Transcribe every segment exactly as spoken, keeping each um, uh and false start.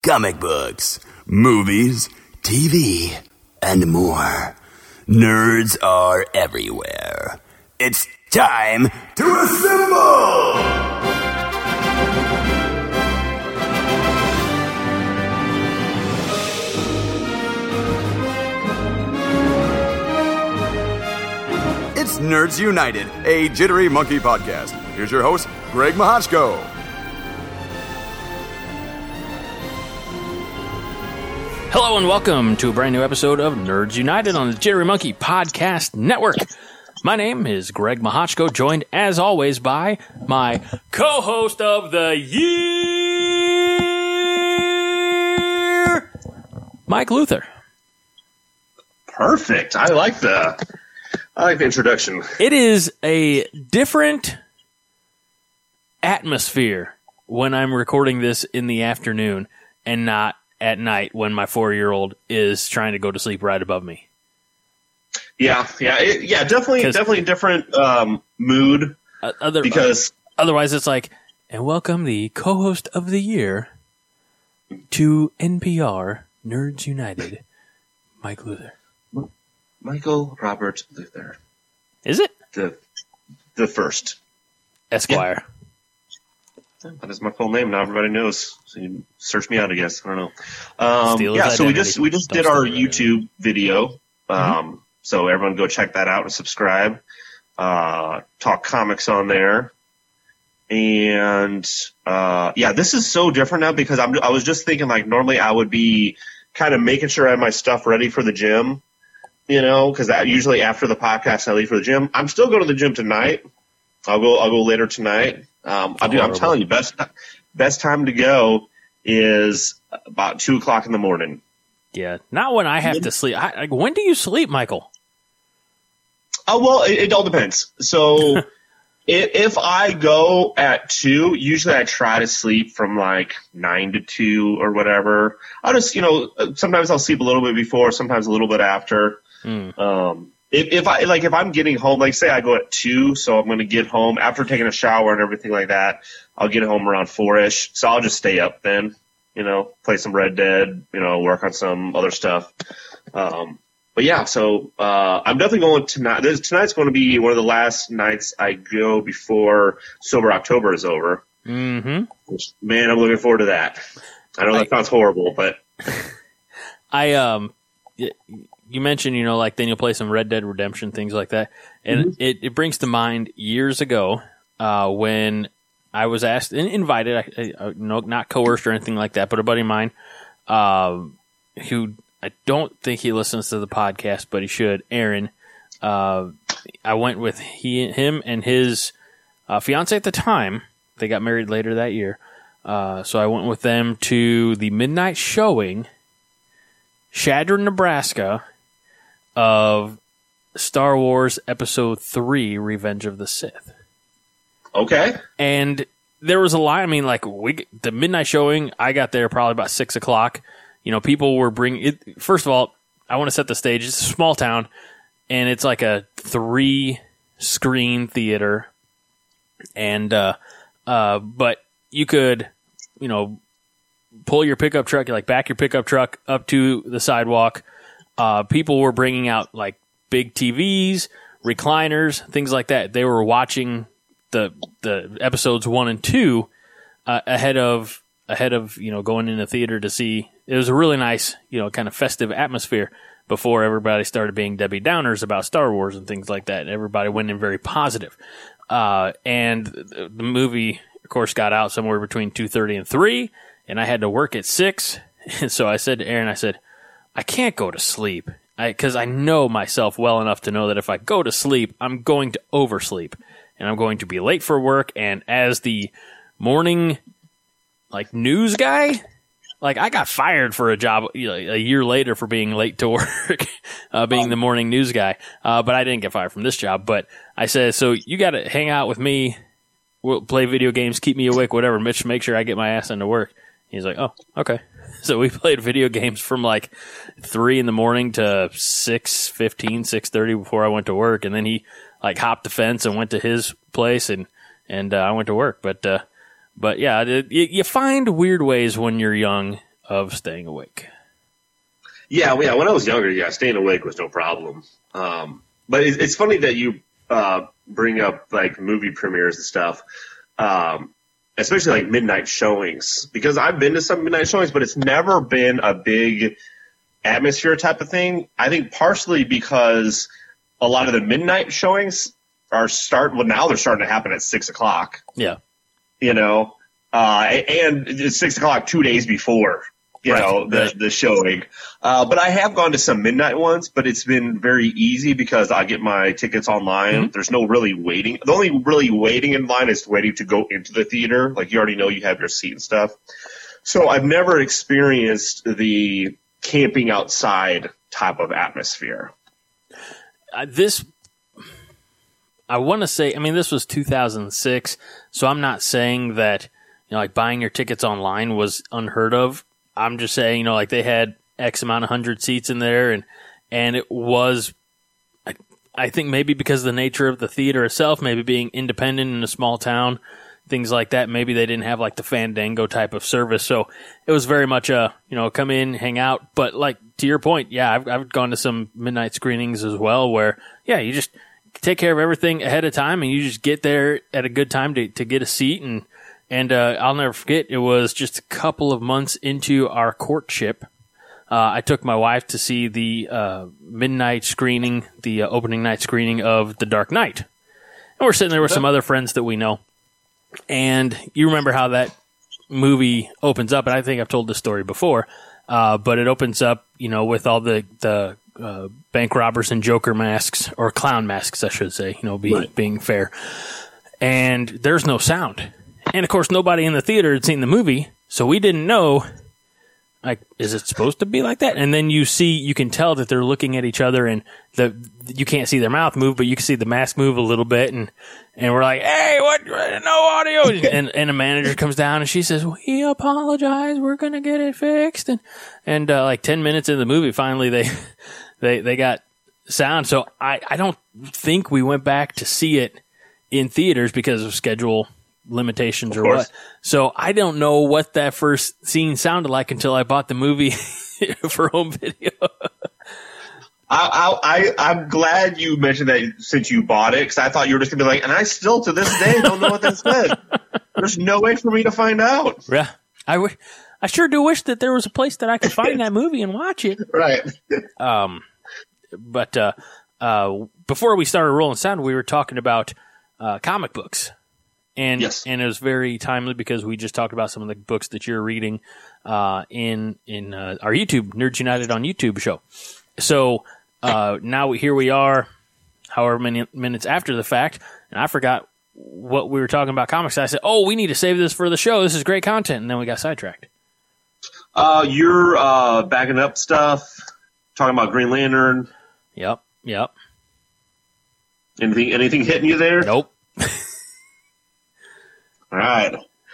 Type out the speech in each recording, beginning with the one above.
comic books, movies, T V, and more. Nerds are everywhere. It's time to assemble! It's Nerds United, a Jittery Monkey podcast. Here's your host, Greg Mahochko. Hello and welcome to a brand new episode of Nerds United on the Jittery Monkey Podcast Network. My name is Greg Mahochko, joined as always by my co-host of the year, Mike Luther. Perfect. I like the I like the introduction. It is a different atmosphere when I'm recording this in the afternoon and not at night when my four-year-old is trying to go to sleep right above me. Yeah, yeah, it, yeah. Definitely, definitely a different um, mood. Uh, other, because uh, otherwise, it's like, and welcome the co-host of the year to N P R Nerds United, Mike Luther. Michael Robert Luther. Is it the the first Esquire? Yeah. That is my full name. Now everybody knows. So you search me out, I guess. I don't know. Um, yeah, identity. so we just we just Don't did our YouTube identity. video. Um, mm-hmm. So everyone go check that out and subscribe. Uh, talk comics on there. And uh, yeah, this is so different now because I'm, I was just thinking like normally I would be kind of making sure I have my stuff ready for the gym, you know, because usually after the podcast I leave for the gym. I'm still going to the gym tonight. I'll go. I'll go later tonight. Um, I do, I'm telling you, best best time to go is about two o'clock in the morning. Yeah, not when I have to sleep. I, like, when do you sleep, Michael? Oh well, it, it all depends. So if, if I go at two, usually I try to sleep from like nine to two or whatever. I'll just, you know, sometimes I'll sleep a little bit before, sometimes a little bit after. Mm. Um, If, if I like, if I'm getting home, like say I go at two, so I'm going to get home after taking a shower and everything like that. I'll get home around four-ish, so I'll just stay up then, you know, play some Red Dead, you know, work on some other stuff. Um, but yeah, so uh, I'm definitely going tonight. This, tonight's going to be one of the last nights I go before Sober October is over. Mm-hmm. Which, man, I'm looking forward to that. I know that I, sounds horrible, but I um. It, You mentioned, you know, like then you'll play some Red Dead Redemption, things like that. And mm-hmm. it, it brings to mind years ago uh, when I was asked and invited, I, I, no, not coerced or anything like that, but a buddy of mine uh, who I don't think he listens to the podcast, but he should, Aaron. Uh, I went with he, him and his uh, fiance at the time. They got married later that year. Uh, so I went with them to the midnight showing, Chadron, Nebraska, of Star Wars Episode three, Revenge of the Sith. Okay. And there was a line, I mean, like, we the midnight showing, I got there probably about six o'clock. You know, people were bringing it. First of all, I want to set the stage. It's a small town, and it's like a three-screen theater. And, uh, uh, but you could, you know, pull your pickup truck, like back your pickup truck up to the sidewalk. Uh, people were bringing out like big T Vs, recliners, things like that. They were watching the the episodes one and two uh, ahead of ahead of you know going in the theater to see. It was a really nice, you know, kind of festive atmosphere before everybody started being Debbie Downers about Star Wars and things like that. Everybody went in very positive. Uh, and the, the movie, of course, got out somewhere between two thirty and three, and I had to work at six. And so I said to Aaron, I said, I can't go to sleep because I, I know myself well enough to know that if I go to sleep, I'm going to oversleep and I'm going to be late for work. And as the morning like news guy, like I got fired for a job you know, a year later for being late to work, uh, being the morning news guy. Uh, but I didn't get fired from this job. But I said, so you got to hang out with me, we'll play video games, keep me awake, whatever. Mitch, make sure I get my ass into work. He's like, oh, okay. So we played video games from like three in the morning to six fifteen, six thirty before I went to work, and then he like hopped the fence and went to his place, and and uh, I went to work. But uh, but yeah, it, you find weird ways when you're young of staying awake. Yeah, yeah. When I was younger, yeah, staying awake was no problem. Um, but it's, it's funny that you uh, bring up like movie premieres and stuff, um, especially like midnight showings. Because I've been to some midnight showings, but it's never been a big atmosphere type of thing. I think partially because a lot of the midnight showings are start. Well, now they're starting to happen at six o'clock. Yeah, you know, uh, and it's six o'clock two days before. You right, know, the, right. the showing. Uh, but I have gone to some midnight ones, but it's been very easy because I get my tickets online. Mm-hmm. There's no really waiting. The only really waiting in line is waiting to go into the theater. Like, you already know you have your seat and stuff. So I've never experienced the camping outside type of atmosphere. Uh, this, I want to say, I mean, this was two thousand six, so I'm not saying that, you know, like buying your tickets online was unheard of. I'm just saying, you know, like they had X amount of hundred seats in there, and and it was, I, I think maybe because of the nature of the theater itself, maybe being independent in a small town, things like that, maybe they didn't have like the Fandango type of service. So it was very much a, you know, come in, hang out. But like to your point, yeah, I've, I've gone to some midnight screenings as well where, yeah, you just take care of everything ahead of time and you just get there at a good time to, to get a seat. And And uh, I'll never forget, it was just a couple of months into our courtship. Uh, I took my wife to see the uh, midnight screening, the uh, opening night screening of The Dark Knight. And we're sitting there with some other friends that we know. And you remember how that movie opens up, and I think I've told this story before, uh, but it opens up, you know, with all the, the uh, bank robbers and Joker masks, or clown masks, I should say, you know, be, right. being fair. And there's no sound. And, of course, nobody in the theater had seen the movie, so we didn't know, like, is it supposed to be like that? And then you see, you can tell that they're looking at each other, and the you can't see their mouth move, but you can see the mask move a little bit, and, and we're like, hey, what, no audio. And, and a manager comes down, and she says, we apologize, we're going to get it fixed. And, and uh, like ten minutes into the movie, finally, they they they got sound. So I, I don't think we went back to see it in theaters because of schedule limitations or what. So I don't know what that first scene sounded like until I bought the movie for home video. I, I, I'm glad you mentioned that since you bought it, because I thought you were just going to be like, and I still to this day don't know what that said. There's no way for me to find out. Yeah. I, w- I sure do wish that there was a place that I could find that movie and watch it. Right. Um, but uh, uh, before we started rolling sound, we were talking about uh, comic books. And yes. and it was very timely because we just talked about some of the books that you're reading uh, in in uh, our YouTube, Nerds United on YouTube show. So uh, now here we are, however many minutes after the fact, and I forgot what we were talking about comics. I said, oh, we need to save this for the show. This is great content. And then we got sidetracked. Uh, you're uh, backing up stuff, talking about Green Lantern. Yep, yep. Anything, anything hitting you there? Nope. All right.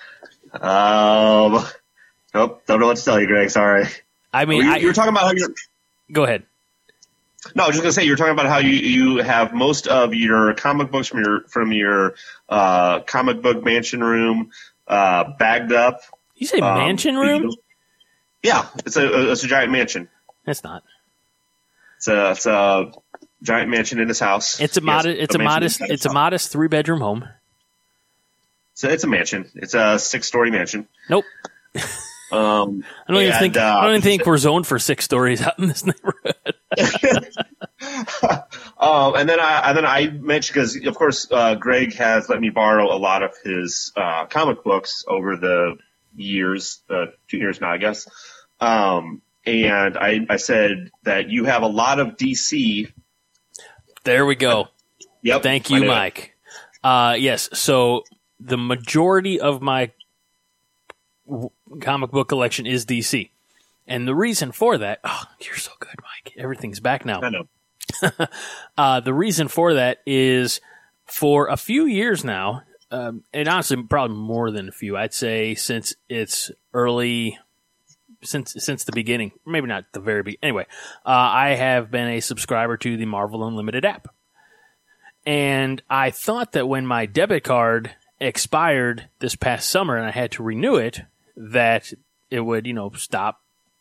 Um, nope, don't know what to tell you, Greg. Sorry. I mean, you, I, you were talking about how you're. Go ahead. No, I was just gonna say you were talking about how you, you have most of your comic books from your from your uh, comic book mansion room uh, bagged up. You say um, mansion room? Yeah, it's a it's a giant mansion. It's not. It's a it's a giant mansion in his house. It's a modest. It's a, a modest. It's a modest three bedroom home. So it's a mansion. It's a six-story mansion. Nope. Um, I don't even and, think. Uh, I don't even think we're zoned for six stories out in this neighborhood. um, and then I and then I mentioned because of course uh, Greg has let me borrow a lot of his uh, comic books over the years, uh, two years now, I guess. Um, and I, I said that you have a lot of D C. There we go. Yep. Thank you, Mike. Uh, yes. So. The majority of my w- comic book collection is D C. And the reason for that, oh, you're so good, Mike. Everything's back now. I know. uh, the reason for that is for a few years now, um, and honestly, probably more than a few, I'd say since it's early, since since the beginning, maybe not the very beginning. Anyway, uh, I have been a subscriber to the Marvel Unlimited app. And I thought that when my debit card expired this past summer and I had to renew it, that it would, you know, stop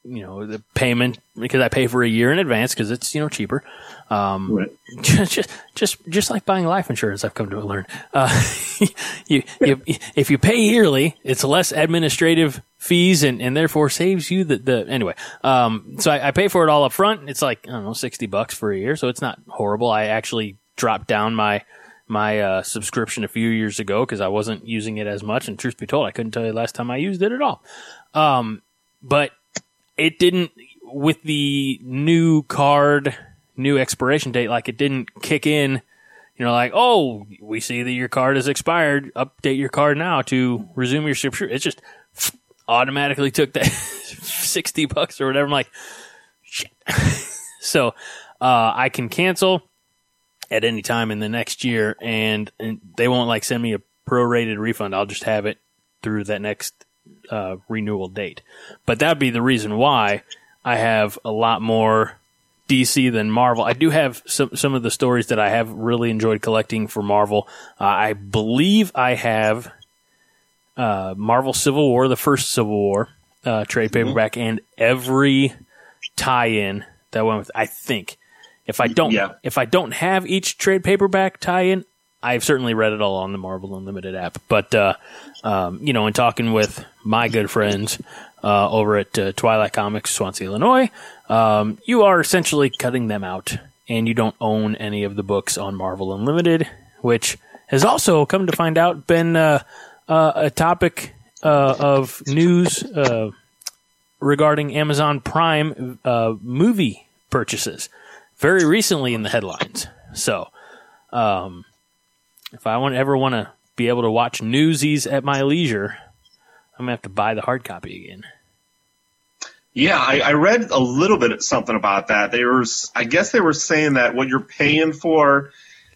you know, the payment because I pay for a year in advance because it's, you know, cheaper. Um, Right. just, just, just like buying life insurance, I've come to learn. Uh, you, you, if you pay yearly, it's less administrative fees and, and therefore saves you the, the, anyway. Um, so I, I pay for it all up front. It's like, I don't know, sixty bucks for a year. So it's not horrible. I actually dropped down my, my, uh, subscription a few years ago because I wasn't using it as much. And truth be told, I couldn't tell you the last time I used it at all. Um, but it didn't, with the new card, new expiration date, like it didn't kick in, you know, like, oh, we see that your card is expired. Update your card now to resume your subscription. It just automatically took that sixty bucks or whatever. I'm like, shit. So uh, I can cancel at any time in the next year, and, and they won't like send me a prorated refund. I'll just have it through that next uh, renewal date. But that'd be the reason why I have a lot more D C than Marvel. I do have some some of the stories that I have really enjoyed collecting for Marvel. Uh, I believe I have uh, Marvel Civil War, the first Civil War uh, trade paperback, mm-hmm. and every tie-in that went with. I think if I don't yeah. if I don't have each trade paperback tie-in, I've certainly read it all on the Marvel Unlimited app. But uh, um, you know, in talking with my good friends uh, over at uh, Twilight Comics, Swansea, Illinois. Um, you are essentially cutting them out, and you don't own any of the books on Marvel Unlimited, which has also, come to find out, been uh, uh, a topic uh, of news uh, regarding Amazon Prime uh, movie purchases very recently in the headlines. So, um, if I want ever want to be able to watch Newsies at my leisure, I'm going to have to buy the hard copy again. Yeah, I, I read a little bit of something about that. They were, I guess they were saying that what you're paying for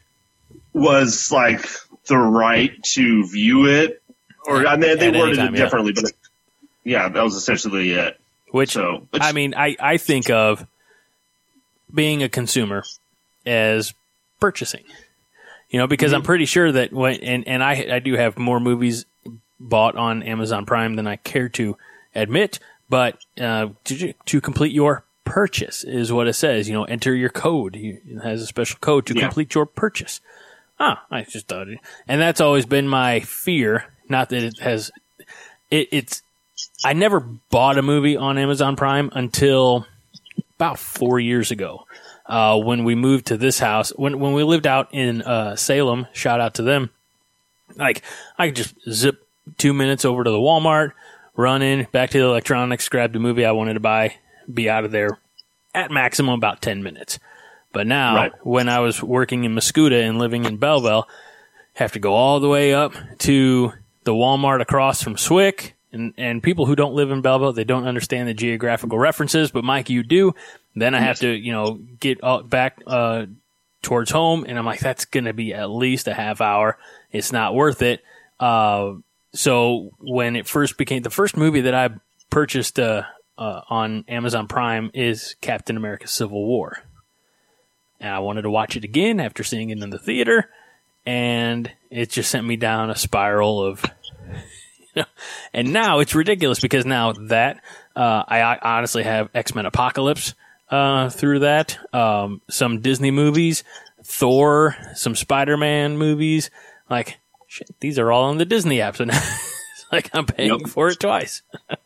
was like the right to view it, or I mean, they At worded anytime, it differently, yeah. but it, yeah, that was essentially it. Which, so, I mean, I, I think of being a consumer as purchasing, you know, because mm-hmm. I'm pretty sure that when, and, and I, I do have more movies bought on Amazon Prime than I care to admit. But uh, to, to complete your purchase is what it says. You know, enter your code. It has a special code to yeah. complete your purchase. Ah, I just thought it. And that's always been my fear. Not that it has. It, it's. I never bought a movie on Amazon Prime until about four years ago, uh, when we moved to this house. When when we lived out in uh, Salem, shout out to them. Like I could just zip two minutes over to the Walmart. Run in, back to the electronics, grab the movie I wanted to buy, be out of there at maximum about ten minutes. But now, right. when I was working in Mascoutah and living in Belleville, have to go all the way up to the Walmart across from Swick. And, and people who don't live in Belleville, they don't understand the geographical references. But, Mike, you do. Then I have to, you know, get back uh, towards home. And I'm like, that's going to be at least a half hour. It's not worth it. Uh So when it first became the first movie that I purchased uh, uh, on Amazon Prime is Captain America: Civil War, and I wanted to watch it again after seeing it in the theater, and it just sent me down a spiral of, you know, and now it's ridiculous because now that uh, I, I honestly have X-Men Apocalypse uh, through that, um, some Disney movies, Thor, some Spider-Man movies, like. Shit, these are all on the Disney app, so now it's like I'm paying yep. for it twice.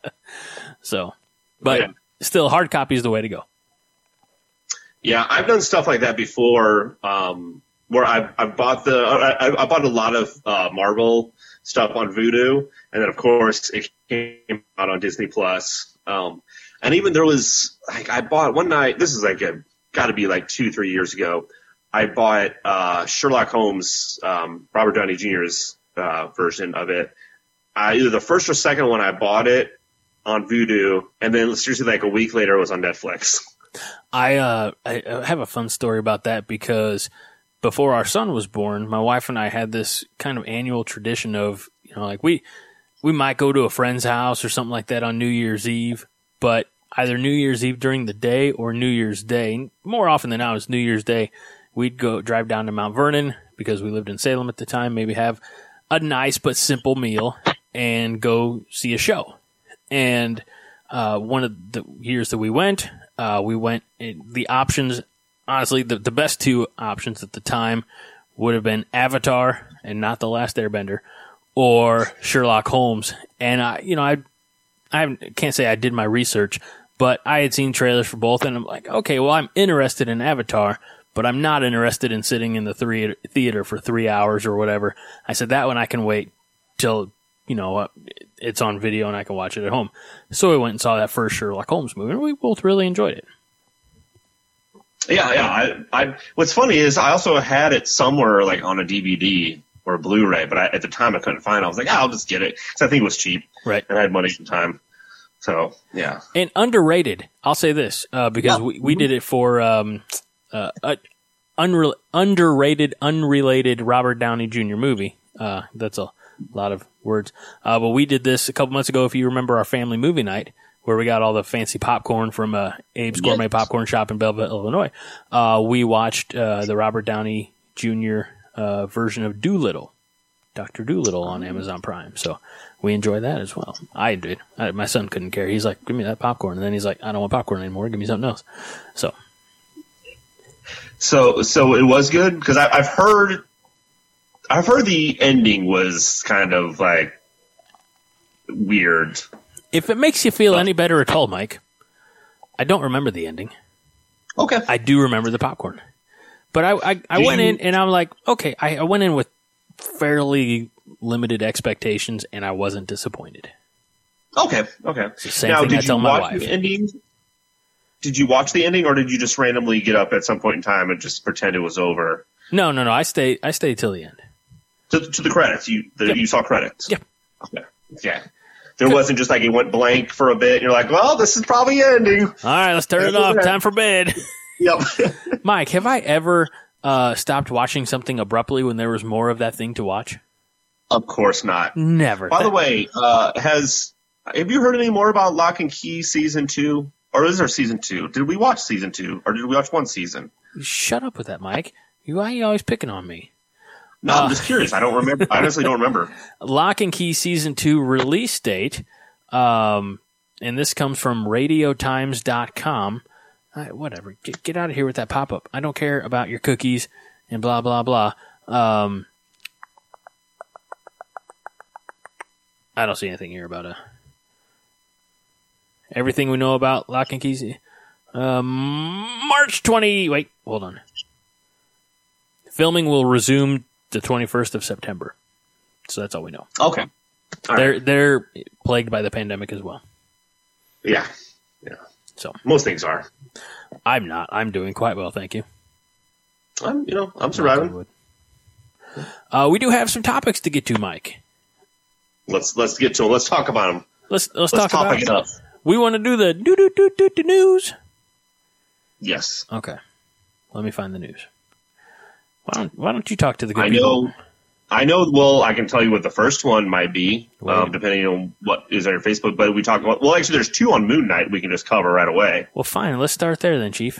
So, but yeah. still, hard copy is the way to go. Yeah, I've done stuff like that before, um, where I I bought the I, I bought a lot of uh, Marvel stuff on Vudu, and then of course it came out on Disney Plus. Um, and even there was like I bought one night. This is like a got to be like two three years ago. I bought uh, Sherlock Holmes, um, Robert Downey Junior's uh, version of it. Uh, either the first or second one, I bought it on Vudu, and then seriously, like a week later, it was on Netflix. I uh, I have a fun story about that because before our son was born, my wife and I had this kind of annual tradition of, you know, like we we might go to a friend's house or something like that on New Year's Eve, but either New Year's Eve during the day or New Year's Day. More often than not, it was New Year's Day. We'd go drive down to Mount Vernon because we lived in Salem at the time, maybe have a nice but simple meal and go see a show. And uh, one of the years that we went, uh, we went, the options, honestly, the, the best two options at the time would have been Avatar and not The Last Airbender, or Sherlock Holmes. And I, you know, I, I can't say I did my research, but I had seen trailers for both, and I'm like, okay, well, I'm interested in Avatar, but I'm not interested in sitting in the three, theater for three hours or whatever. I said, that one I can wait till, you know, uh, it's on video and I can watch it at home. So we went and saw that first Sherlock Holmes movie, and we both really enjoyed it. Yeah, yeah. I, I, what's funny is I also had it somewhere like on a D V D or a Blu-ray, but I, at the time I couldn't find it. I was like, ah, I'll just get it, because I think it was cheap. Right. And I had money at the time. So, yeah. And underrated, I'll say this, uh, because yeah. we, we did it for um, uh, a unre- underrated, unrelated Robert Downey Junior movie. Uh, that's a lot of words. Uh, but we did this a couple months ago, if you remember our family movie night, where we got all the fancy popcorn from uh, Abe's Gourmet yes. Popcorn Shop in Belleville, Illinois. Uh, we watched uh, the Robert Downey Junior uh, version of Doolittle, Doctor Doolittle on Amazon Prime. So we enjoyed that as well. I did. I, my son couldn't care. He's like, give me that popcorn. And then he's like, I don't want popcorn anymore. Give me something else. So, so, so it was good, because I've heard, I've heard the ending was kind of like weird. If it makes you feel any better at all, Mike, I don't remember the ending. Okay. I do remember the popcorn. But I, I, I went you... in and I'm like, okay, I, I went in with fairly limited expectations, and I wasn't disappointed. Okay, okay. It's the same now, thing did I tell you my watch wife. The ending? Did you watch the ending, or did you just randomly get up at some point in time and just pretend it was over? No, no, no. I stayed. I stayed till the end. To, to the credits. You the, yep. you saw credits. Yep. Okay. Yeah. There wasn't just like it went blank for a bit, and you're like, well, this is probably ending. All right, let's turn That's it off. Time for bed. Yep. Mike, have I ever uh, stopped watching something abruptly when there was more of that thing to watch? Of course not. Never. By that- the way, uh, has have you heard any more about Lock and Key season two? Or is there season two? Did we watch season two, or did we watch one season? Shut up with that, Mike. You, why are you always picking on me? No, uh, I'm just curious. I don't remember. I honestly don't remember. Lock and Key season two release date, um, and this comes from radio times dot com. Uh, whatever. Get, get out of here with that pop-up. I don't care about your cookies and blah, blah, blah. Um, I don't see anything here about a... Everything we know about Lock and Key. Um, March twentieth. Wait, hold on. Filming will resume the twenty-first of September. So that's all we know. Okay. All they're right. they're plagued by the pandemic as well. Yeah. Yeah. So most things are. I'm not. I'm doing quite well, thank you. I'm you know, I'm surviving. Uh, we do have some topics to get to, Mike. Let's let's get to them. Let's talk about them. Let's let's, let's talk about it up. We want to do the do do do do do news. Yes. Okay. Let me find the news. Why don't Why don't you talk to the good I people? know. I know. Well, I can tell you what the first one might be, um, depending on what is on your Facebook. But we talk about. Well, actually, there's two on Moon Knight we can just cover right away. Well, fine. Let's start there then, Chief.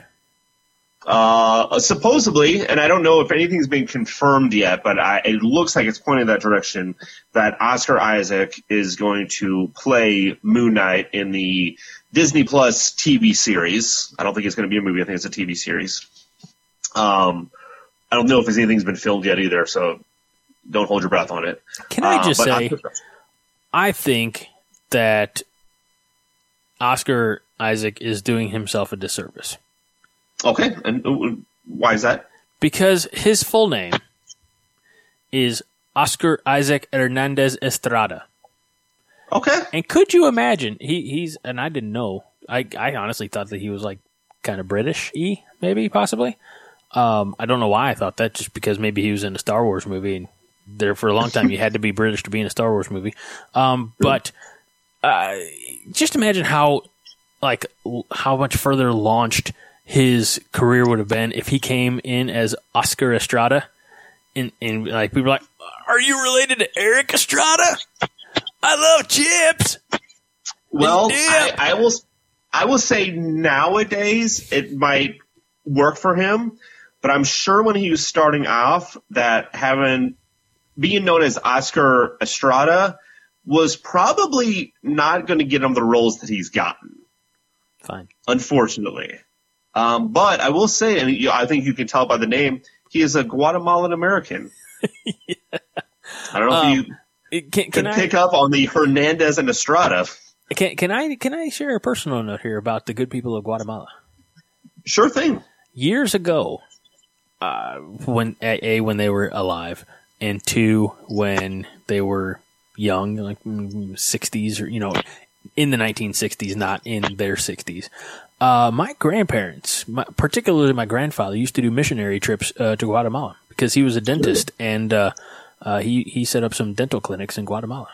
Uh, supposedly, and I don't know if anything's been confirmed yet, but I, it looks like it's pointing that direction, that Oscar Isaac is going to play Moon Knight in the Disney Plus T V series. I don't think it's going to be a movie. I think it's a T V series. Um, I don't know if anything's been filmed yet either, so don't hold your breath on it. Can I just uh, say, I think that Oscar Isaac is doing himself a disservice. Okay, and why is that? Because his full name is Oscar Isaac Hernandez Estrada. Okay. And could you imagine, he, he's, and I didn't know, I, I honestly thought that he was like kind of British-y, maybe, possibly. Um, I don't know why I thought that, just because maybe he was in a Star Wars movie, and there for a long time you had to be British to be in a Star Wars movie. Um, but uh, just imagine how, like, how much further launched his career would have been if he came in as Oscar Estrada, and, and like people were like, "Are you related to Eric Estrada? I love chips." Well, I, I will, I will say nowadays it might work for him, but I'm sure when he was starting off that having being known as Oscar Estrada was probably not going to get him the roles that he's gotten. Fine. Unfortunately. Um, but I will say, and you, I think you can tell by the name, he is a Guatemalan American. Yeah. I don't know um, if you can, can, can I, pick up on the Hernandez and Estrada. Can, can I can I share a personal note here about the good people of Guatemala? Sure thing. Years ago, uh, when a when they were alive, and two when they were young, like sixties or you know, in the nineteen sixties, not in their sixties. Uh, my grandparents, my, particularly my grandfather, used to do missionary trips uh, to Guatemala because he was a dentist, and uh, uh, he he set up some dental clinics in Guatemala.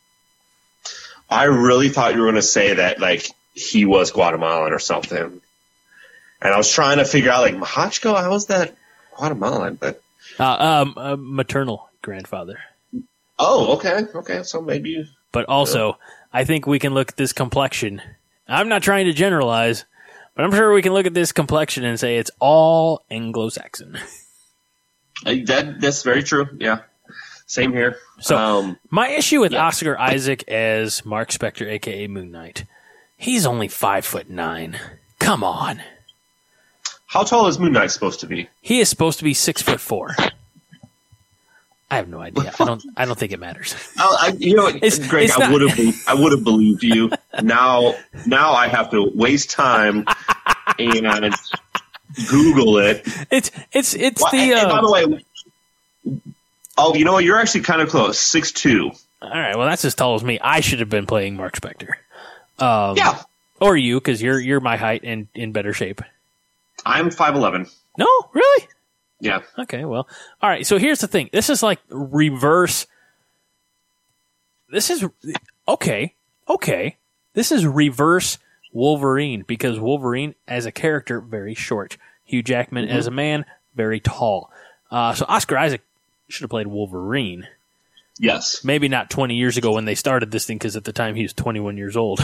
I really thought you were going to say that, like, he was Guatemalan or something. And I was trying to figure out, like, Mahachko, how is that Guatemalan? But uh, um, uh, maternal grandfather. Oh, okay, okay. So maybe. But also, uh, I think we can look at this complexion. I'm not trying to generalize, but I'm sure we can look at this complexion and say it's all Anglo-Saxon. That that's very true. Yeah. Same here. So um, my issue with yeah. Oscar Isaac as Mark Spector, aka Moon Knight, he's only five foot nine. Come on. How tall is Moon Knight supposed to be? He is supposed to be six foot four. I have no idea. I don't. I don't think it matters. Oh, I, you know, it's, Greg, it's I would have. I would have believed you. Now, now I have to waste time and Google it. It's it's it's well, the. And, uh, and by the way. Oh, you know what? You're actually kind of close. six two. All right. Well, that's as tall as me. I should have been playing Mark Spector. Um, yeah. Or you, because you're you're my height and in better shape. I'm five eleven. No, really? Yeah. Okay. Well, all right. So here's the thing. This is like reverse. This is okay. Okay. This is reverse Wolverine because Wolverine as a character very short. Hugh Jackman mm-hmm. as a man very tall. Uh, so Oscar Isaac should have played Wolverine. Yes. Maybe not twenty years ago when they started this thing, because at the time he was twenty-one years old.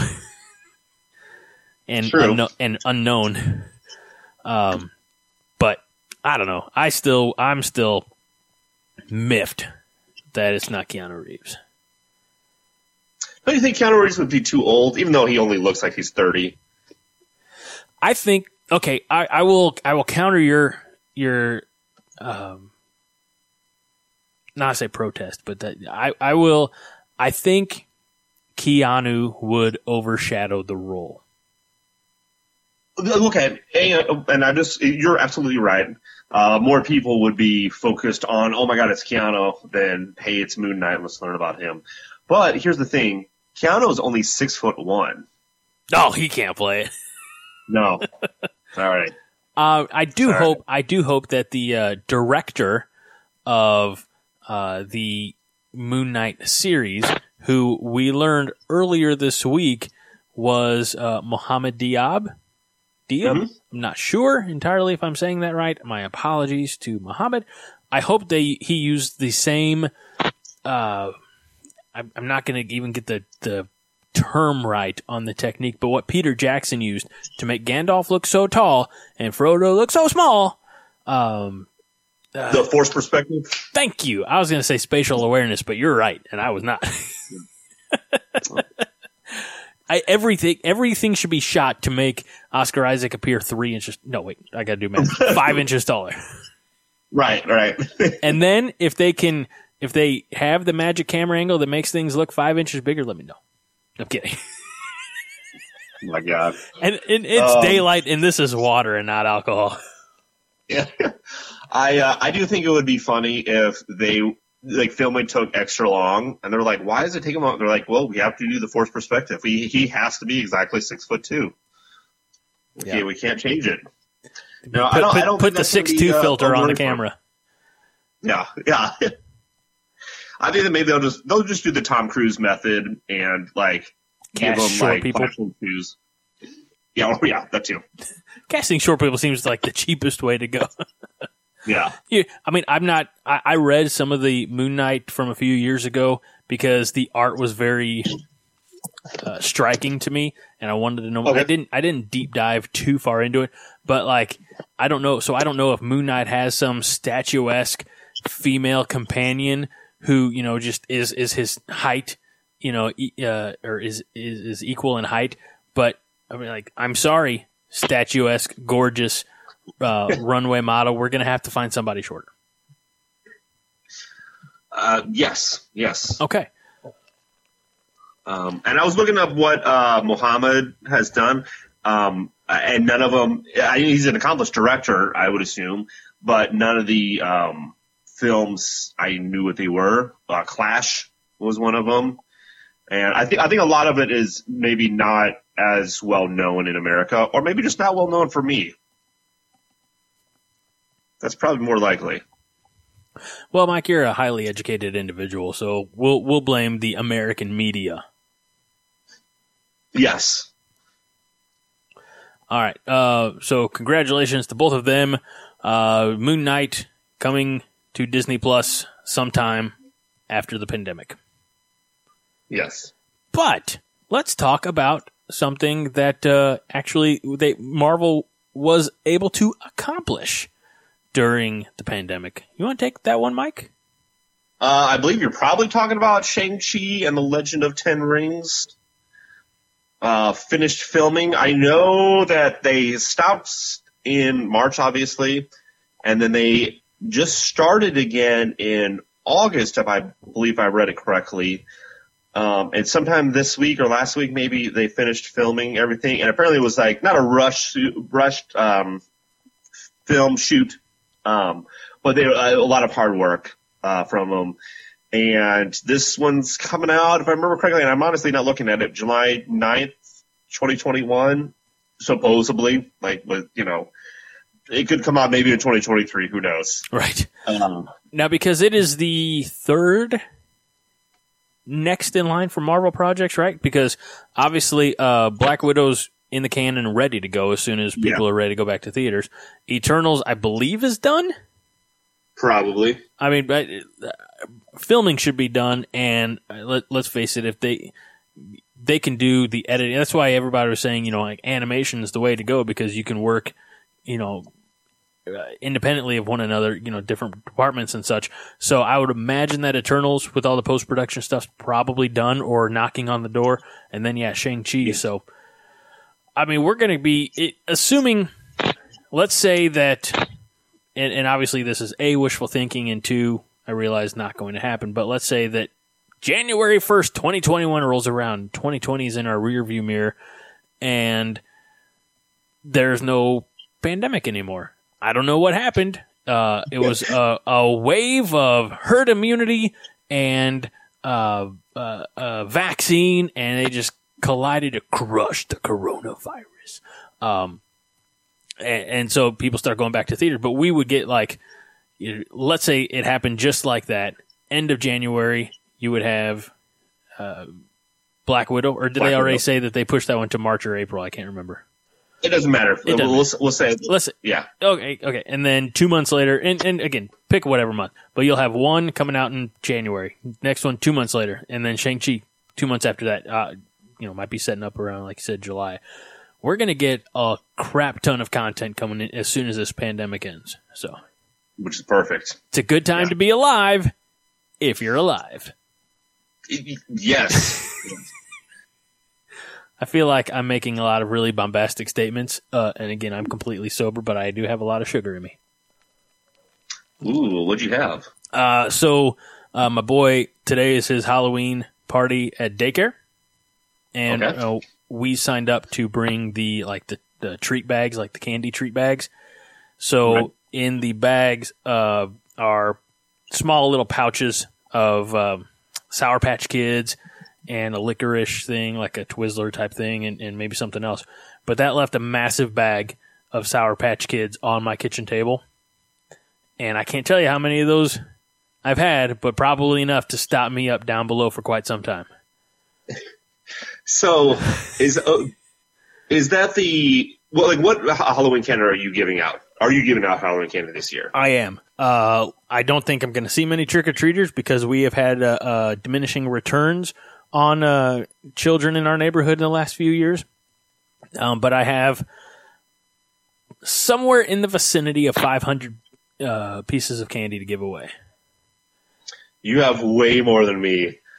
and, unno- and unknown. Um, but I don't know. I still, I'm still miffed that it's not Keanu Reeves. Don't you think Keanu Reeves would be too old, even though he only looks like he's thirty? I think, okay, I, I will, I will counter your, your, um, not to say protest, but that I, I will, I think Keanu would overshadow the role. Okay, and, and I just, you're absolutely right. Uh, more people would be focused on, oh my God, it's Keanu, than, hey, it's Moon Knight, let's learn about him. But here's the thing, Keanu is only six foot one. Oh, he can't play it. No. All right. Uh, I do Sorry. hope, I do hope that the uh, director of uh, the Moon Knight series, who we learned earlier this week was uh, Mohamed Diab. Diab? Mm-hmm. I'm not sure entirely if I'm saying that right. My apologies to Mohamed. I hope they he used the same. Uh, I'm, I'm not going to even get the, the term right on the technique, but what Peter Jackson used to make Gandalf look so tall and Frodo look so small. Um, uh, the force perspective? Thank you. I was going to say spatial awareness, but you're right, and I was not. I, everything everything should be shot to make Oscar Isaac appear three inches. No, wait, I got to do math. Five inches taller. Right, right. And then if they can, if they have the magic camera angle that makes things look five inches bigger, let me know. I'm kidding. Oh my God. And, and it's um, daylight, and this is water and not alcohol. Yeah, I uh, I do think it would be funny if they like filming took extra long, and they're like, "Why does it take them long?" They're like, "Well, we have to do the force perspective. We he has to be exactly six foot two. Yeah, okay, we can't change it." No, put, I don't. Put, I don't put the six two uh, filter on the camera. Yeah, yeah. I think that maybe they'll just they'll just do the Tom Cruise method and like Cast give them short like people. platform shoes. Yeah, oh, yeah, that too. Casting short people seems like the cheapest way to go. Yeah. Yeah, I mean, I'm not. I, I read some of the Moon Knight from a few years ago because the art was very uh, striking to me, and I wanted to know. Okay. I didn't. I didn't deep dive too far into it, but like, I don't know. So I don't know if Moon Knight has some statuesque female companion who, you know, just is is his height you know, e- uh, or is, is is equal in height. But I mean, like, I'm sorry, statuesque, gorgeous uh, runway model. We're gonna have to find somebody shorter. Uh, yes, yes. Okay. Um, and I was looking up what uh, Muhammad has done, um, and none of them. I mean, he's an accomplished director, I would assume, but none of the um, films I knew what they were. Uh, Clash was one of them, and I think I think a lot of it is maybe not as well known in America, or maybe just not well known for me. That's probably more likely. Well, Mike, you're a highly educated individual, so we'll we'll blame the American media. Yes. All right. Uh, so congratulations to both of them. Uh, Moon Knight coming to Disney Plus sometime after the pandemic. Yes. But let's talk about something that uh, actually they Marvel was able to accomplish during the pandemic. You want to take that one, Mike? Uh, I believe you're probably talking about Shang-Chi and the Legend of Ten Rings. Uh, finished filming. I know that they stopped in March, obviously, and then they just started again in August, if I believe I read it correctly. Um, and sometime this week or last week, maybe they finished filming everything. And apparently it was like not a rush, rushed um, film shoot, um, but they a lot of hard work uh, from them. And this one's coming out, if I remember correctly, and I'm honestly not looking at it, July ninth, twenty twenty-one, supposedly. Like, with, you know, it could come out maybe in twenty twenty-three. Who knows? Right. Um, now, because it is the third next in line for Marvel projects, right? Because obviously uh, Black Widow's in the can and ready to go as soon as people yeah. are ready to go back to theaters. Eternals, I believe, is done. Probably. I mean, but, uh, filming should be done, and uh, let, let's face it, if they they can do the editing, that's why everybody was saying, you know, like animation is the way to go because you can work, you know, uh, independently of one another, you know, different departments and such. So I would imagine that Eternals, with all the post production stuff, probably done or knocking on the door, and then yeah, Shang-Chi. Yeah. So, I mean, we're going to be it, assuming, let's say that. And, and obviously this is A, wishful thinking, and two, I realize not going to happen, but let's say that January first, twenty twenty-one rolls around, twenty twenty is in our rearview mirror, and there's no pandemic anymore. I don't know what happened. Uh, it was a, a wave of herd immunity and uh, uh, a vaccine, and they just collided to crush the coronavirus. Um And, and so people start going back to theater. But we would get like, you know, let's say it happened just like that. End of January, you would have uh, Black Widow. Or did Black they already Widow. say that they pushed that one to March or April? I can't remember. It doesn't matter. It doesn't. We'll, we'll say, let's, yeah. Okay, okay. And then two months later, and, and again, pick whatever month. But you'll have one coming out in January. Next one, two months later. And then Shang-Chi, two months after that. Uh, you know, might be setting up around, like you said, July. We're going to get a crap ton of content coming in as soon as this pandemic ends. So, which is perfect. It's a good time yeah. to be alive if you're alive. Yes. I feel like I'm making a lot of really bombastic statements. Uh, and again, I'm completely sober, but I do have a lot of sugar in me. Ooh, what'd you have? Uh, so, uh, my boy, today is his Halloween party at daycare. And okay. uh, we signed up to bring the like the, the treat bags, like the candy treat bags. So right. in the bags uh, are small little pouches of um, Sour Patch Kids and a licorice thing, like a Twizzler type thing, and, and maybe something else. But that left a massive bag of Sour Patch Kids on my kitchen table. And I can't tell you how many of those I've had, but probably enough to stop me up down below for quite some time. So, is uh, is that the well, like what Halloween candy are you giving out? Are you giving out Halloween candy this year? I am. Uh, I don't think I'm going to see many trick or treaters because we have had uh, uh, diminishing returns on uh, children in our neighborhood in the last few years. Um, but I have somewhere in the vicinity of five hundred uh, pieces of candy to give away. You have way more than me.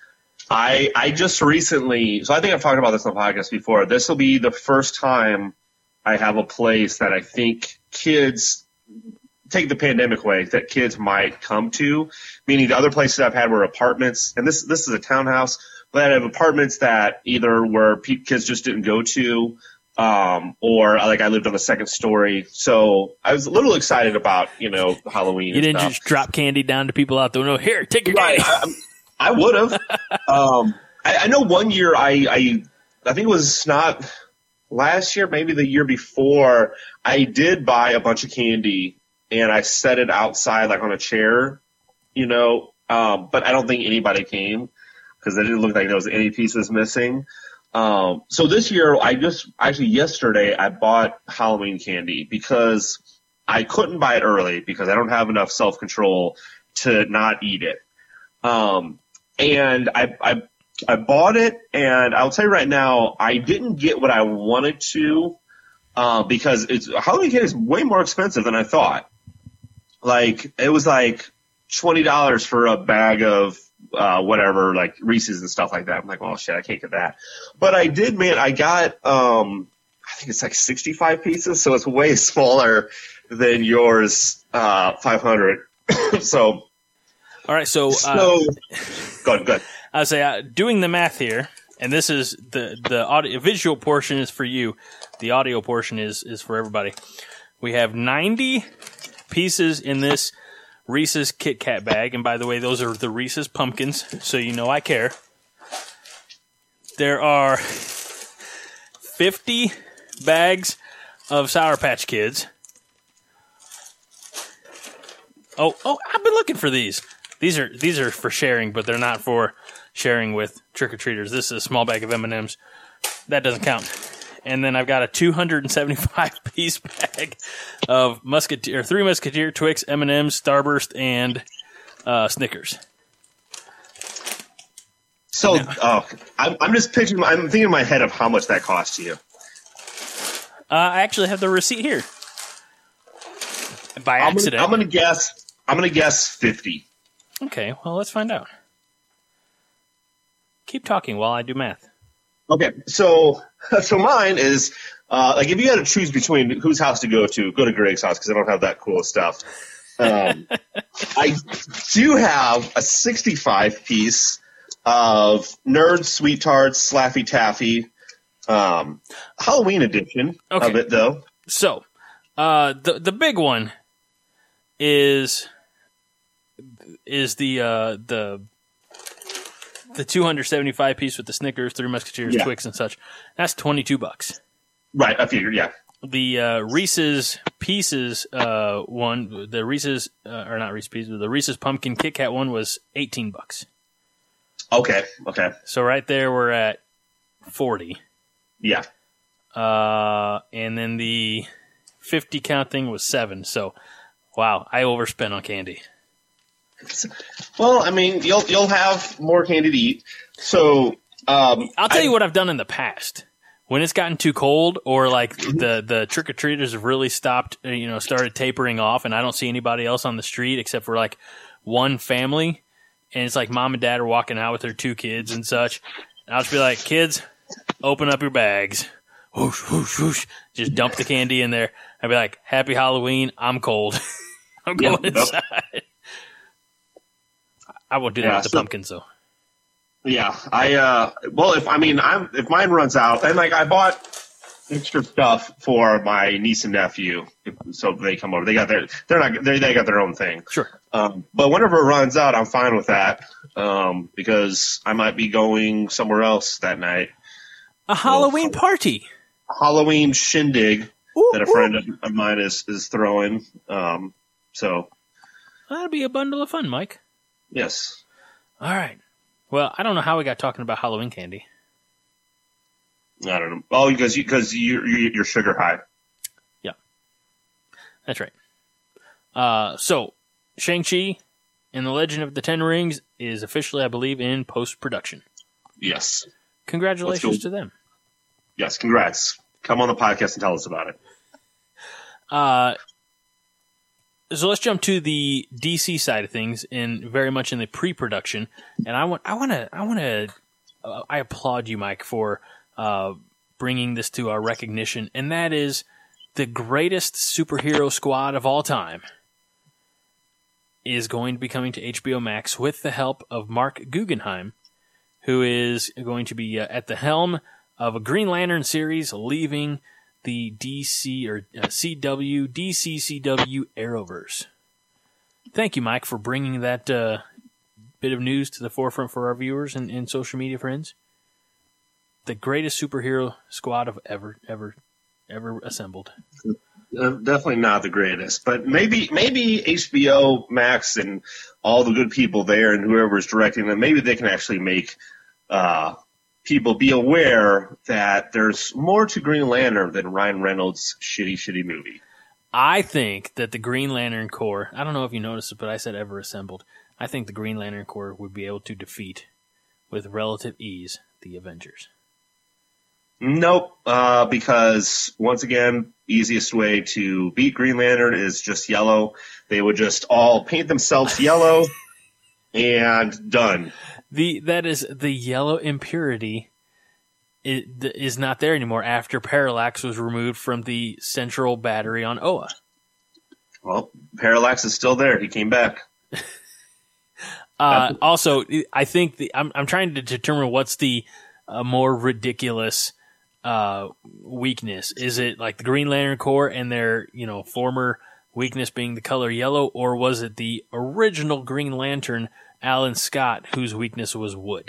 I I just recently, so I think I've talked about this on the podcast before. This will be the first time I have a place that I think kids, take the pandemic away, that kids might come to. Meaning the other places I've had were apartments, and this this is a townhouse, but I have apartments that either where pe- kids just didn't go to, um, or like I lived on the second story. So I was a little excited about, you know, Halloween. You and didn't stuff. just drop candy down to people out the window. Here, take your Right. candy. I, I would have. um, I, I know one year I, I, I think it was not last year, maybe the year before, I did buy a bunch of candy and I set it outside like on a chair, you know, um, but I don't think anybody came because it didn't look like there was any pieces missing. Um, so this year I just, actually yesterday I bought Halloween candy because I couldn't buy it early because I don't have enough self-control to not eat it. Um, and I, I, I bought it, and I'll tell you right now, I didn't get what I wanted to, uh, because it's, Halloween candy is way more expensive than I thought. Like, it was like twenty dollars for a bag of, uh, whatever, like Reese's and stuff like that. I'm like, well, shit, I can't get that. But I did, man, I got, um, I think it's like sixty-five pieces, so it's way smaller than yours, uh, five hundred. So, All right, so, uh, so, go ahead, go ahead. I would say uh, doing the math here, and this is the the audio visual portion is for you, the audio portion is is for everybody. We have ninety pieces in this Reese's Kit Kat bag, and by the way, those are the Reese's pumpkins, so you know I care. There are fifty bags of Sour Patch Kids. Oh, oh, I've been looking for these. These are these are for sharing, but they're not for sharing with trick-or-treaters. This is a small bag of M and M's. That doesn't count. And then I've got a two hundred seventy-five piece bag of Musketeer, Three Musketeer, Twix, M and M's, Starburst, and uh, Snickers. So, oh, I'm, I'm just picturing, I'm thinking in my head of how much that cost you. Uh, I actually have the receipt here. By I'm accident. gonna, I'm gonna guess, I'm gonna guess fifty. Okay, well, let's find out. Keep talking while I do math. Okay, so, so mine is, uh, like if you had to choose between whose house to go to, go to Greg's house because I don't have that cool stuff. Um, I do have a sixty-five piece of Nerd Sweet Tarts Slaffy Taffy, um, Halloween edition Okay. of it though. So, uh, the the big one is is the uh, the the two hundred seventy-five piece with the Snickers, Three Musketeers, Yeah. Twix, and such. That's twenty-two bucks. Right, I figured, yeah. The uh, Reese's Pieces uh, one, the Reese's uh, or not Reese's Pieces, but the Reese's Pumpkin Kit Kat one was eighteen bucks. Okay, okay, So right there we're at forty. yeah. Uh, and then the fifty count thing was seven. So, wow, I overspent on candy. Well, I mean, you'll you'll have more candy to eat. So um, I'll tell I- you what I've done in the past. When it's gotten too cold, or like the the trick or treaters have really stopped, uh, you know, started tapering off, and I don't see anybody else on the street except for like one family, and it's like mom and dad are walking out with their two kids and such. And I'll just be like, kids, open up your bags. Whoosh, whoosh, whoosh. Just dump the candy in there. I'd be like, happy Halloween. I'm cold. I'm Yeah, going yep. inside. I won't do that Yeah, with the so- pumpkins, though. Yeah, I uh, well, if I mean, I'm if mine runs out, and like I bought extra stuff for my niece and nephew, if, so they come over. They got their, they're not, they they got their own thing. Sure. Um, but whenever it runs out, I'm fine with that, um, because I might be going somewhere else that night. A Halloween party. Halloween shindig Ooh, that a friend of, of mine is is throwing. Um, so That'll be a bundle of fun, Mike. yes. All right. Well, I don't know how we got talking about Halloween candy. I don't know. Oh, because you, because you, you, you're sugar high. That's right. Uh, so, Shang-Chi and the Legend of the Ten Rings is officially, I believe, in post-production. Yes. Congratulations Let's go. to them. Yes. Congrats. Come on the podcast and tell us about it. Uh, so let's jump to the D C side of things, and very much in the pre-production. And I want, I want to, I want to, uh, I applaud you, Mike, for uh, bringing this to our recognition, and that is the greatest superhero squad of all time is going to be coming to H B O Max with the help of Mark Guggenheim, who is going to be uh, at the helm of a Green Lantern series, leaving the D C or uh, C W, D C C W Arrowverse. Thank you, Mike, for bringing that uh, bit of news to the forefront for our viewers and, and social media friends. The greatest superhero squad of ever, ever, ever assembled. Uh, definitely not the greatest, but maybe maybe H B O Max and all the good people there and whoever's directing them, maybe they can actually make uh, people be aware that there's more to Green Lantern than Ryan Reynolds' shitty, shitty movie. I think that the Green Lantern Corps, I don't know if you noticed it, but I said ever assembled. I think the Green Lantern Corps would be able to defeat, with relative ease, the Avengers. Nope, uh, because, once again, easiest way to beat Green Lantern is just yellow. They would just all paint themselves yellow, and done. The That is, the yellow impurity is, is not there anymore after Parallax was removed from the central battery on Oa. Well, Parallax is still there. He came back. uh, also, I think the, I'm, I'm trying to determine what's the uh, more ridiculous uh, weakness. Is it like the Green Lantern Corps and their, you know, former weakness being the color yellow, or was it the original Green Lantern, Alan Scott, whose weakness was wood?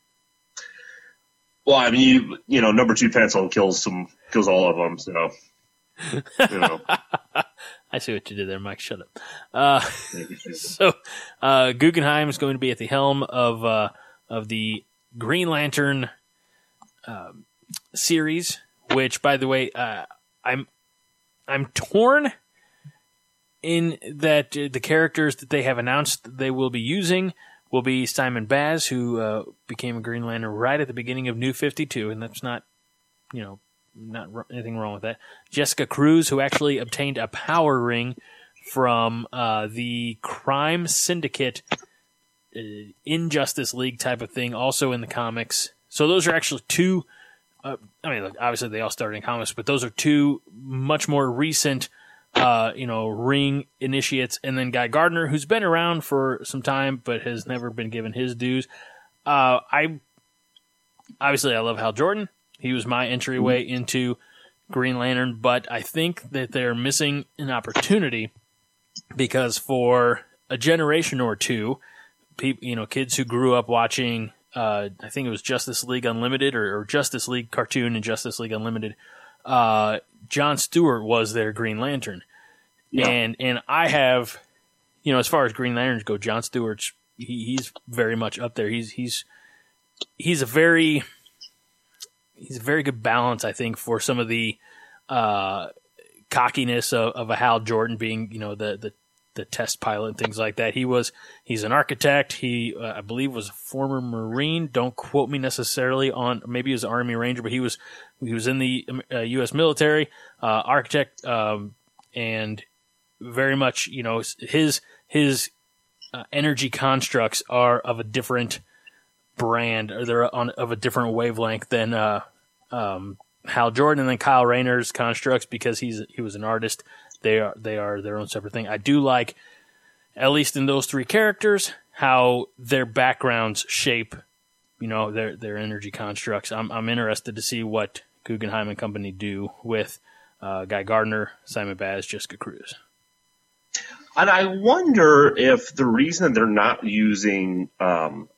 Well, I mean, you, you know, number two pencil kills some, kills all of them. So, you know. I see what you did there, Mike. Shut up. Uh, so, uh, Guggenheim is going to be at the helm of uh, of the Green Lantern uh, series, which, by the way, uh, I'm I'm torn in that the characters that they have announced they will be using will be Simon Baz, who uh, became a Green Lantern right at the beginning of New fifty-two, and that's not, you know, not r- anything wrong with that. Jessica Cruz, who actually obtained a power ring from uh, the Crime Syndicate uh, Injustice League type of thing, also in the comics. So those are actually two, uh, I mean, look, obviously they all started in comics, but those are two much more recent Uh, you know, ring initiates, and then Guy Gardner, who's been around for some time but has never been given his dues. Uh, I obviously I love Hal Jordan. He was my entryway into Green Lantern, but I think that they're missing an opportunity because for a generation or two, people, you know, kids who grew up watching, uh, I think it was Justice League Unlimited or, or Justice League Cartoon and Justice League Unlimited. Uh, John Stewart was their Green Lantern. Yeah. And and I have, you know, as far as Green Lanterns go, John Stewart's he, he's very much up there. He's he's he's a very he's a very good balance, I think, for some of the uh, cockiness of, of a Hal Jordan being, you know, the, the the test pilot and things like that. He was he's an architect. He uh, I believe was a former Marine. Don't quote me necessarily on maybe he was an Army Ranger, but he was he was in the uh, U S military, uh, architect, um, and very much, you know, his his uh, energy constructs are of a different brand, or they're on of a different wavelength than uh, um, Hal Jordan. And then Kyle Rayner's constructs, because he's he was an artist. They are they are their own separate thing. I do like, at least in those three characters, how their backgrounds shape, you know, their their energy constructs. I'm I'm interested to see what Guggenheim and company do with uh, Guy Gardner, Simon Baz, Jessica Cruz. And I wonder if the reason they're not using, um,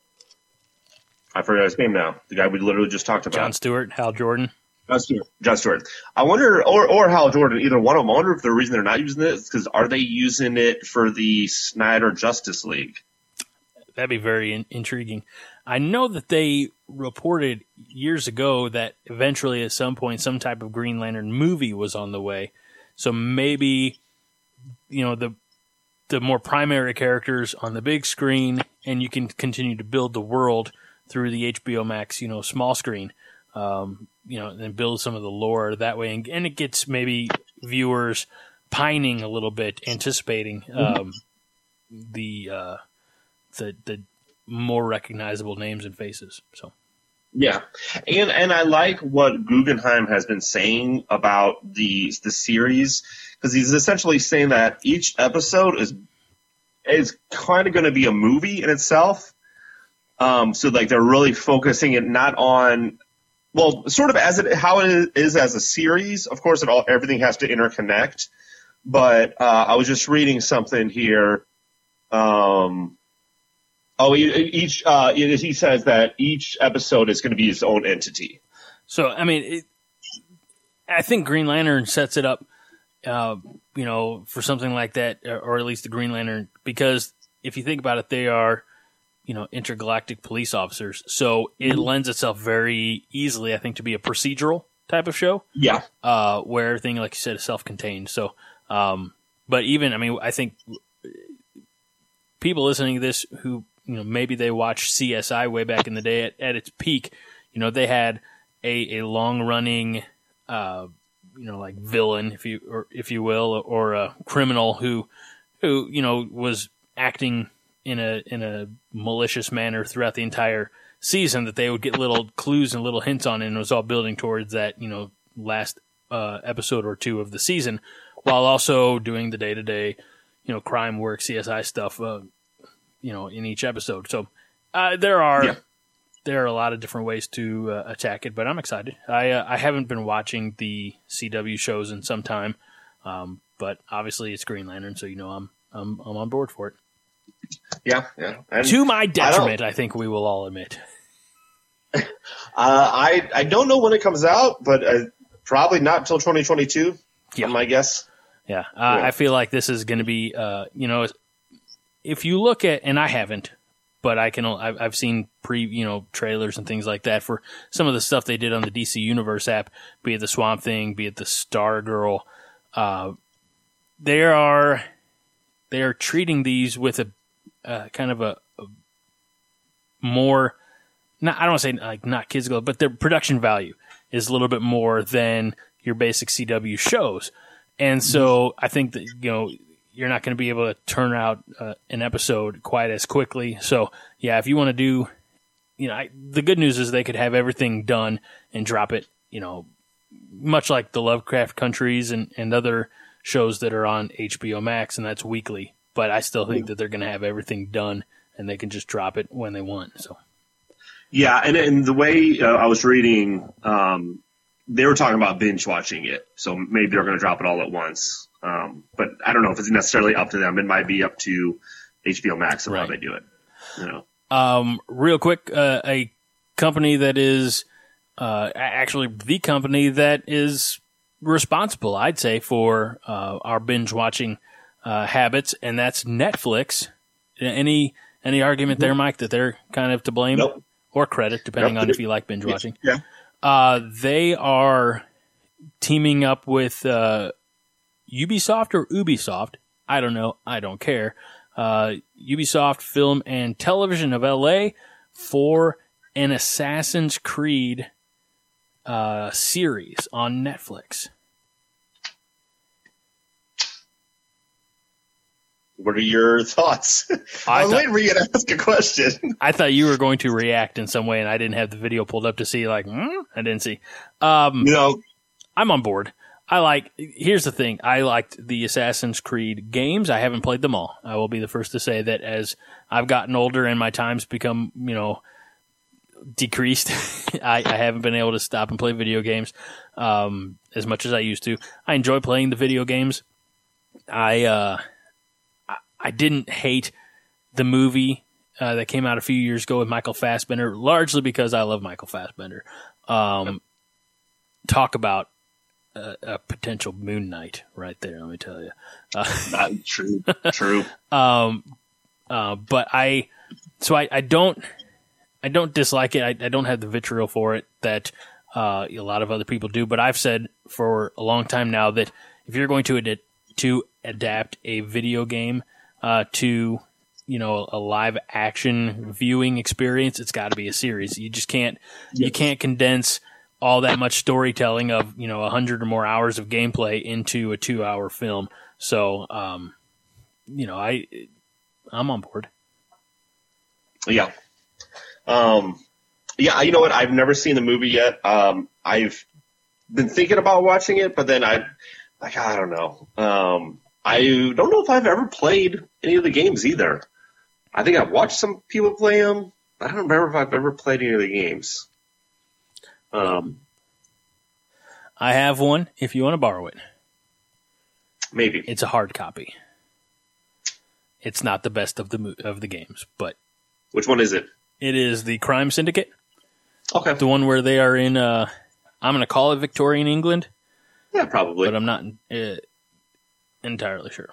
I forgot his name now, the guy we literally just talked about. John Stewart, Hal Jordan. John Stewart. John Stewart. I wonder, or or Hal Jordan, either one of them. I wonder if the reason they're not using it is because are they using it for the Snyder Justice League? That'd be very in- intriguing. I know that they reported years ago that eventually at some point some type of Green Lantern movie was on the way. So maybe, you know, the the more primary characters on the big screen, and you can continue to build the world through the H B O Max, you know, small screen, um, you know, and build some of the lore that way. And, and it gets maybe viewers pining a little bit, anticipating um, the uh, the the more recognizable names and faces. So. Yeah, and and I like what Guggenheim has been saying about the the series, because he's essentially saying that each episode is is kind of going to be a movie in itself. Um, so like they're really focusing it not on, well, sort of as it how it is as a series. Of course, it all everything has to interconnect. But uh, I was just reading something here. Um, Oh, each uh, he says that each episode is going to be its own entity. So, I mean, it, I think Green Lantern sets it up, uh, you know, for something like that, or at least the Green Lantern, because if you think about it, they are, you know, intergalactic police officers. So it mm-hmm. lends itself very easily, I think, to be a procedural type of show. Yeah. Uh, where everything, like you said, is self-contained. So, um, but even, I mean, I think people listening to this who, you know, maybe they watched C S I way back in the day at, at its peak. You know, they had a, a long running, uh, you know, like villain, if you or if you will, or a criminal who, who you know, was acting in a in a malicious manner throughout the entire season. That they would get little clues and little hints on, and it was all building towards that, you know, last uh, episode or two of the season, while also doing the day to day, you know, crime work, C S I stuff. Uh, you know, in each episode. So uh, there are yeah. there are a lot of different ways to uh, attack it, but I'm excited. I uh, I haven't been watching the C W shows in some time, um, but obviously it's Green Lantern, so you know I'm I'm I'm on board for it. Yeah, yeah. And to my detriment, I, I think we will all admit. uh, I I don't know when it comes out, but uh, probably not until twenty twenty-two. Yeah, my guess. Yeah, uh, yeah. I feel like this is going to be, uh, you know. If you look at, and I haven't, but I can, I've, I've seen pre, you know, trailers and things like that for some of the stuff they did on the D C Universe app, be it the Swamp Thing, be it the Stargirl. Uh, they are, they are treating these with a uh, kind of a, a more, not, I don't want to say like not kids go, but their production value is a little bit more than your basic C W shows, and so I think that, you know, you're not going to be able to turn out uh, an episode quite as quickly. So, yeah, if you want to do, you know, I, the good news is they could have everything done and drop it, you know, much like the Lovecraft Countries and, and other shows that are on H B O Max, and that's weekly. But I still think that they're going to have everything done, and they can just drop it when they want. So, yeah, and, and the way uh, I was reading, um, they were talking about binge watching it. So maybe they're going to drop it all at once. Um, but I don't know if it's necessarily up to them. It might be up to H B O Max and right. how they do it. You know. Um, real quick, uh, a company that is uh, actually the company that is responsible, I'd say, for uh, our binge watching uh, habits, and that's Netflix. Any any argument there, Mike, that they're kind of to blame nope. or credit, depending nope. on if you like binge watching? Yeah. Uh, they are teaming up with. Uh, Ubisoft or Ubisoft, I don't know, I don't care. Uh, Ubisoft Film and Television of L A for an Assassin's Creed uh, series on Netflix. What are your thoughts? I, I was thought, waiting for you to ask a question. I thought you were going to react in some way, and I didn't have the video pulled up to see, like, hmm? I didn't see. Um, you know, I'm on board. I like, here's the thing, I liked the Assassin's Creed games. I haven't played them all. I will be the first to say that as I've gotten older and my time's become, you know, decreased, I, I haven't been able to stop and play video games um, as much as I used to. I enjoy playing the video games. I, uh, I, I didn't hate the movie uh, that came out a few years ago with Michael Fassbender, largely because I love Michael Fassbender. Um, talk about A, a potential Moon Knight right there, let me tell you. Uh, Not true, true. Um, uh, but I, so I, I don't, I don't dislike it. I, I don't have the vitriol for it that uh, a lot of other people do. But I've said for a long time now that if you're going to ad- to adapt a video game uh, to, you know, a live action viewing experience, it's got to be a series. You just can't, yes. you can't condense all that much storytelling of, you know, a hundred or more hours of gameplay into a two hour film. So, um, you know, I, I'm on board. Yeah. Um, yeah, you know what? I've never seen the movie yet. Um, I've been thinking about watching it, but then I, like, I don't know. Um, I don't know if I've ever played any of the games either. I think I've watched some people play them. I don't remember if I've ever played any of the games. Um, I have one if you want to borrow it. Maybe. It's a hard copy. It's not the best of the mo- of the games, but which one is it? It is the Crime Syndicate. Okay. The one where they are in, uh, I'm going to call it Victorian England. Yeah, probably. But I'm not uh, entirely sure.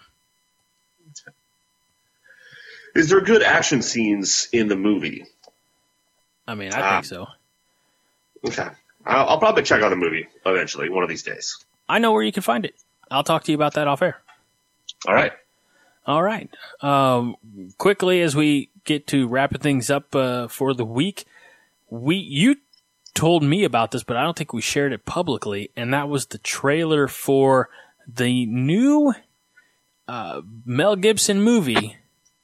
Is there good action scenes in the movie? I mean, I ah. think so. Okay. I'll, I'll probably check out the movie eventually, one of these days. I know where you can find it. I'll talk to you about that off air. All right. All right. Um, quickly, as we get to wrapping things up uh, for the week, we you told me about this, but I don't think we shared it publicly, and that was the trailer for the new uh, Mel Gibson movie,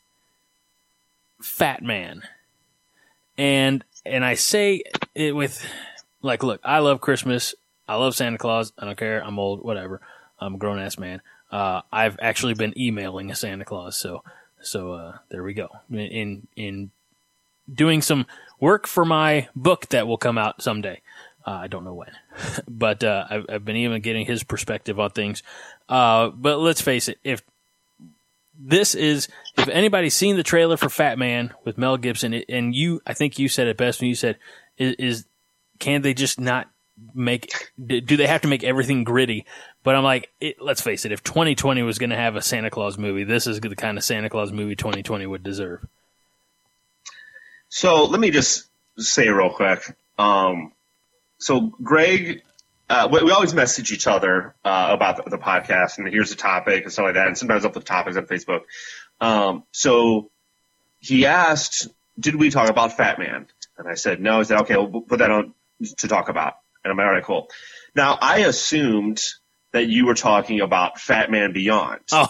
Fat Man. And and I say it with, like, look, I love Christmas. I love Santa Claus. I don't care. I'm old, whatever. I'm a grown-ass man. Uh, I've actually been emailing a Santa Claus, so so uh, there we go. In in doing some work for my book that will come out someday. Uh, I don't know when, but uh, I've, I've been even getting his perspective on things. Uh, but let's face it, if this is, if anybody's seen the trailer for Fat Man with Mel Gibson, and you, I think you said it best when you said, is, is can they just not make, do they have to make everything gritty? But I'm like, it, let's face it, if twenty twenty was going to have a Santa Claus movie, this is the kind of Santa Claus movie twenty twenty would deserve. So let me just say real quick. Um, so Greg, uh, we, we always message each other uh, about the, the podcast, and here's the topic and stuff like that, and sometimes I'll put topics on Facebook. Um, so he asked, did we talk about Fat Man? And I said, no. He said, okay, we'll put that on to talk about. And I'm like, all right, cool. Now, I assumed that you were talking about Fat Man Beyond. Oh.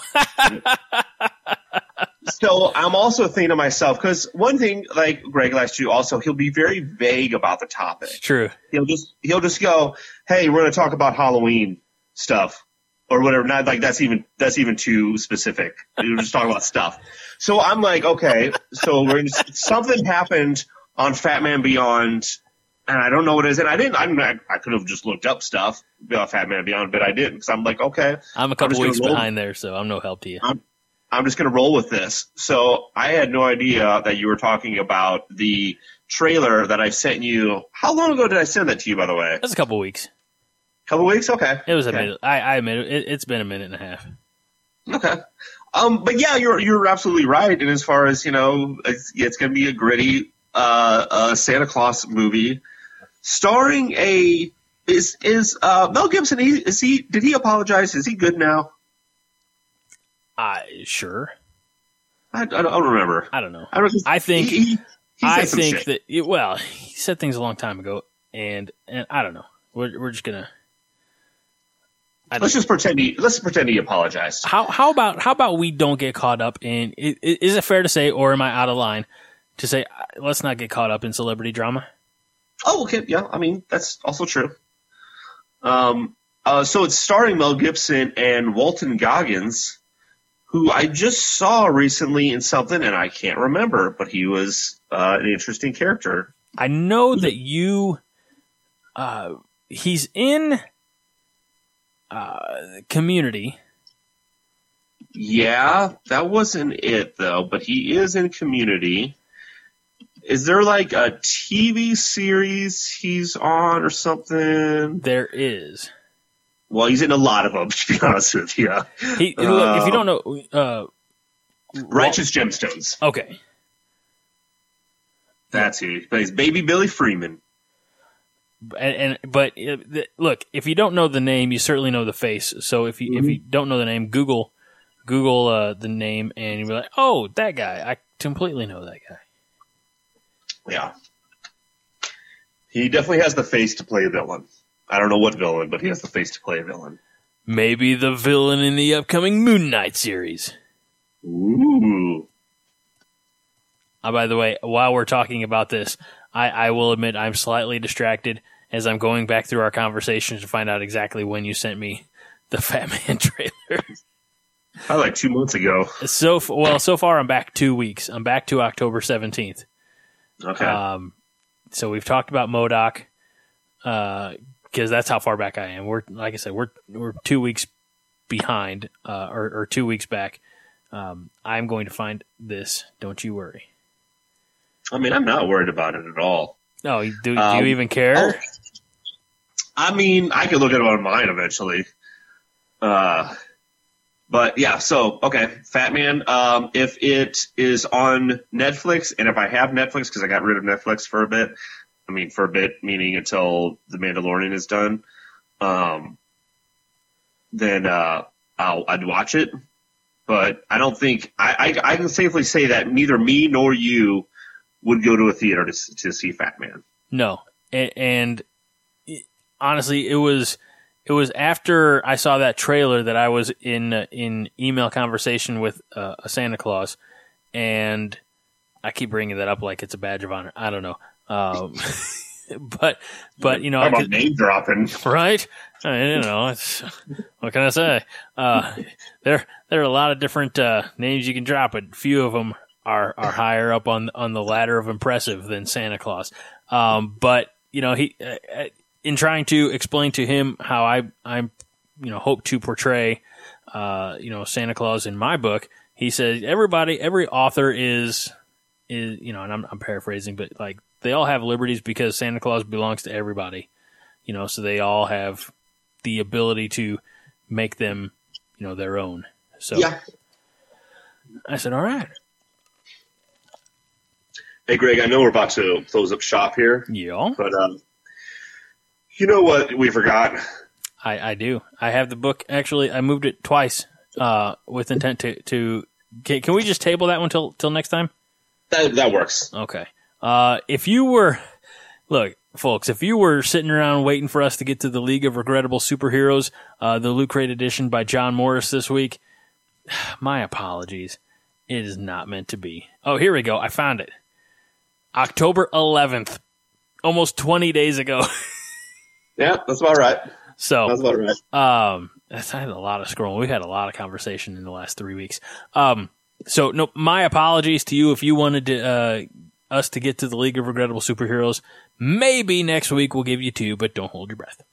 So I'm also thinking to myself, because one thing, like Greg likes to do also, he'll be very vague about the topic. It's true. He'll just he'll just go, hey, we're going to talk about Halloween stuff or whatever. Not like that's even that's even too specific. We're just talking about stuff. So I'm like, okay, so we're gonna, something happened on Fat Man Beyond, and I don't know what it is. And I didn't. I, didn't, I could have just looked up stuff about Fat Man Beyond, but I didn't because I'm like, okay, I'm a couple I'm weeks behind there, so I'm no help to you. I'm, I'm just going to roll with this. So I had no idea that you were talking about the trailer that I sent you. How long ago did I send that to you, by the way? It was a couple weeks. Couple weeks? Okay. It was a okay. minute. I, I admit it, it. It's been a minute and a half. Okay. Um, but yeah, you're you're absolutely right. And as far as, you know, it's, it's going to be a gritty uh, uh, Santa Claus movie starring a is is uh, Mel Gibson. He, is he? Did he apologize? Is he good now? I sure. I, I, don't, I don't remember. I don't know. I, don't, I think. He, he, he I some think shit. that. It, well, he said things a long time ago, and and I don't know. We're we're just gonna. Let's just pretend he. Let's pretend he apologized. How how about how about we don't get caught up in? Is it fair to say, or am I out of line to say let's not get caught up in celebrity drama? Oh, okay. Yeah, I mean that's also true. Um. Uh. So it's starring Mel Gibson and Walton Goggins, who I just saw recently in something, and I can't remember, but he was uh, an interesting character. I know that you. Uh, he's in. Uh, Community. Yeah, that wasn't it though, but he is in Community. Is there like a T V series he's on or something? There is. Well, he's in a lot of them, to be honest with you. He, uh, look, if you don't know, uh, Righteous Gemstones. Okay. That's who. He plays Baby Billy Freeman. And, and but uh, the, look, if you don't know the name, you certainly know the face. So if you mm-hmm. if you don't know the name, Google Google uh, the name, and you'll be like, "Oh, that guy! I completely know that guy." Yeah, He definitely has the face to play a villain. I don't know what villain, but he has the face to play a villain. Maybe the villain in the upcoming Moon Knight series. Ooh. Uh, by the way, while we're talking about this, I, I will admit I'm slightly distracted as I'm going back through our conversations to find out exactly when you sent me the Fat Man trailer. Probably like two months ago. So well, so far I'm back two weeks. I'm back to October seventeenth. Okay. Um, so we've talked about MODOK, uh, because that's how far back I am. We're like I said, we're we're two weeks behind, uh, or, or two weeks back. Um, I'm going to find this. Don't you worry. I mean, I'm not worried about it at all. No, do, do Um, you even care? oh, I mean, I could look at it on mine eventually. Uh, but yeah, so, okay, Fat Man, um, if it is on Netflix, and if I have Netflix, because I got rid of Netflix for a bit, I mean, for a bit, meaning until The Mandalorian is done, um, then, uh, I'll, I'd watch it. But I don't think, I, I, I can safely say that neither me nor you would go to a theater to, to see Fat Man. No, and, and honestly, it was it was after I saw that trailer that I was in uh, in email conversation with uh, a Santa Claus, and I keep bringing that up like it's a badge of honor. I don't know, um, but but you know, Talk about name dropping, right? I, you know, it's, what can I say? Uh, there there are a lot of different uh, names you can drop, but few of them are are higher up on on the ladder of impressive than Santa Claus. Um, but you know, he uh, in trying to explain to him how I I you know hope to portray uh, you know Santa Claus in my book, he says everybody every author is is you know, and I'm, I'm paraphrasing, but like they all have liberties because Santa Claus belongs to everybody, you know, so they all have the ability to make them you know their own. So yeah. I said, all right. Hey, Greg, I know we're about to close up shop here. Yeah. But um, you know what we forgot? I, I do. I have the book. Actually, I moved it twice uh, with intent to, to can, can we just table that one till till next time? That that works. Okay. Uh, if you were, look, folks, if you were sitting around waiting for us to get to the League of Regrettable Superheroes, uh, the Loot Crate edition by John Morris this week, my apologies. It is not meant to be. Oh, here we go. I found it. October eleventh, almost twenty days ago. Yeah, that's about right. So that's about right. Um, I had a lot of scrolling. We had a lot of conversation in the last three weeks. Um, so no, my apologies to you if you wanted to uh, us to get to the League of Regrettable Superheroes. Maybe next week we'll give you two, but don't hold your breath.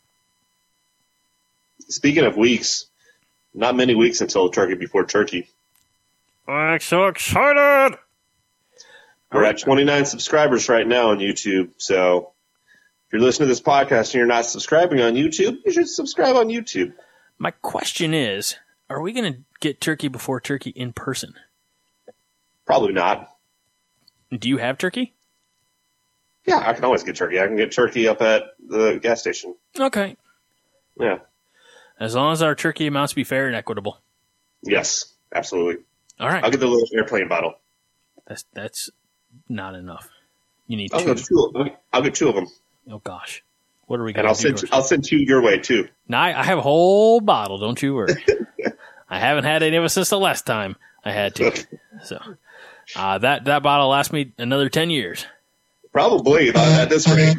Speaking of weeks, not many weeks until Turkey Before Turkey. I'm so excited. We're at twenty-nine subscribers right now on YouTube, so if you're listening to this podcast and you're not subscribing on YouTube, you should subscribe on YouTube. My question is, are we going to get Turkey Before Turkey in person? Probably not. Do you have turkey? Yeah, I can always get turkey. I can get turkey up at the gas station. Okay. Yeah. As long as our turkey amounts be fair and equitable. Yes, absolutely. All right. I'll get the little airplane bottle. That's that's not enough. You need I'll two. Get two. I'll get two of them. Oh gosh, what are we And going I'll to do? send two, I'll send two your way too. No, I, I have a whole bottle. Don't you worry. I haven't had any of it since the last time I had to. So uh, that that bottle lasts me another ten years. Probably not at this rate.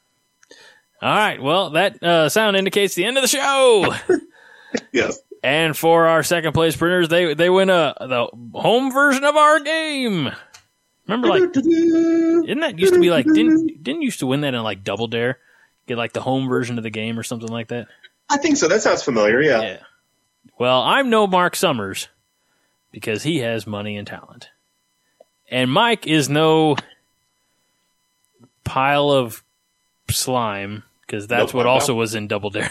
All right. Well, that uh, sound indicates the end of the show. Yes. And for our second place printers, they they win a the home version of our game. Remember, like, didn't that used to be like didn't didn't used to win that in like Double Dare, get like the home version of the game or something like that? I think so. That sounds familiar. Yeah. Yeah. Well, I'm no Mark Summers because he has money and talent, and Mike is no pile of slime because that's Nope, what no. also was in Double Dare.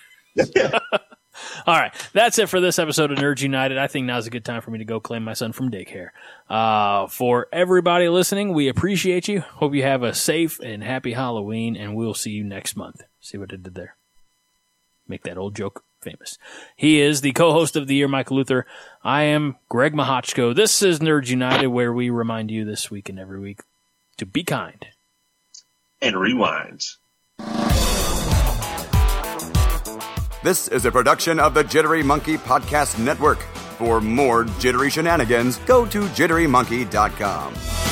All right, that's it for this episode of Nerds United. I think now's a good time for me to go claim my son from daycare. Uh, for everybody listening, we appreciate you. Hope you have a safe and happy Halloween, and we'll see you next month. See what I did there? Make that old joke famous. He is the co-host of the year, Michael Luther. I am Greg Mahochko. This is Nerds United, where we remind you this week and every week to be kind. and rewind. This is a production of the Jittery Monkey Podcast Network. For more jittery shenanigans, go to jittery monkey dot com.